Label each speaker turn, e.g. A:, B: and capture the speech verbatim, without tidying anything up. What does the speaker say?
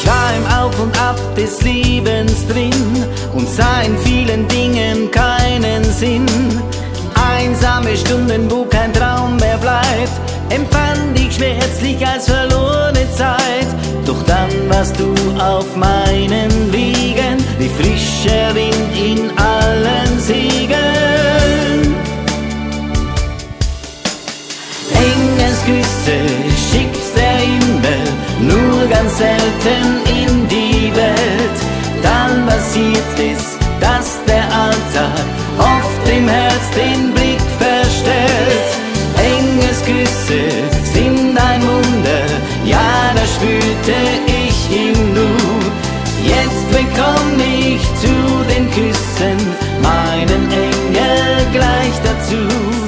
A: war im Auf und Ab des Lebens drin und sah in vielen Dingen keinen Sinn. Einsame Stunden, wo kein Traum mehr bleibt, empfand ich schmerzlich als verlorene Zeit. Doch dann warst du auf meinen Wegen, wie frischer Wind in allen Segel. Engelsküsse schickt der Himmel nur ganz selten in die Welt. Dann passiert es, dass der Alltag oft im Herz den Blick verstellt. Engelsküsse sind ein Wunder, ja, das spürte ich im Nu. Jetzt bekomm ich zu den Küssen meinen Engel gleich dazu.